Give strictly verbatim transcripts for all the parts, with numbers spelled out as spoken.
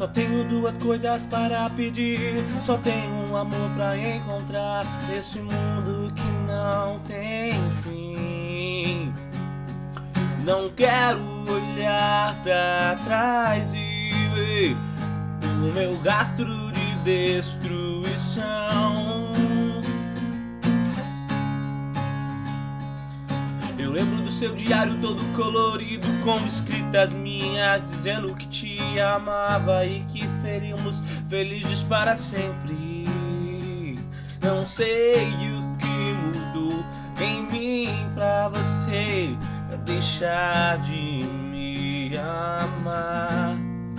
Só tenho duas coisas para pedir, só tenho um amor pra encontrar nesse mundo que não tem fim. Não quero olhar pra trás e ver o meu rastro de destruição. Eu lembro do seu diário todo colorido, com escritas minhas dizendo que te amava e que seríamos felizes para sempre. Não sei o que mudou em mim pra você deixar de me amar.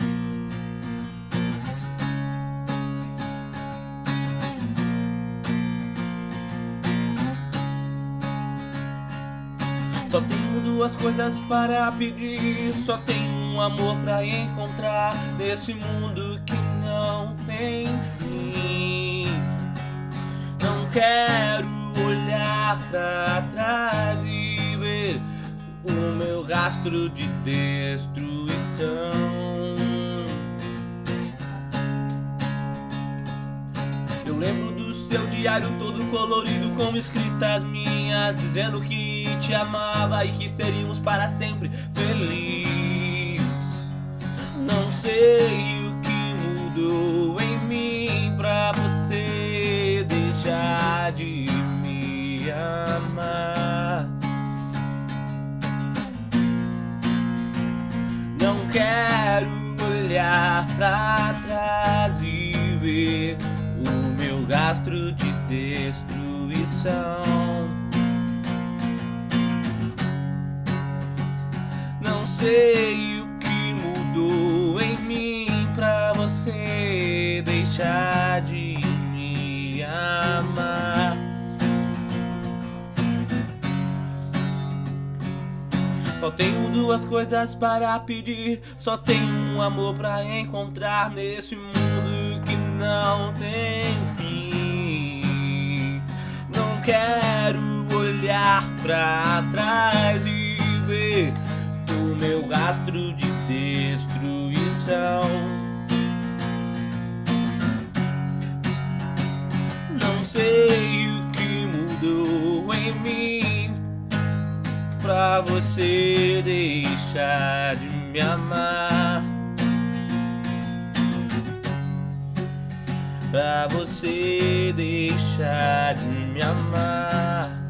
Só tenho duas coisas para pedir, só tenho um amor pra encontrar nesse mundo que não tem fim. Não quero olhar pra trás e ver o meu rastro de destruição. Eu lembro do seu diário todo colorido, com escritas minhas dizendo que te amava e que seríamos para sempre felizes. Não sei o que mudou em mim pra você deixar de me amar. Não quero olhar pra trás e ver o meu rastro de destruição. Não sei o que mudou em mim pra você deixar de me amar. Só tenho duas coisas para pedir, só tenho um amor pra encontrar nesse mundo que não tem fim. Não quero olhar pra trás e ver o meu rastro de destruição. Não sei o que mudou em mim pra você deixar de me amar. Pra você deixar de me amar.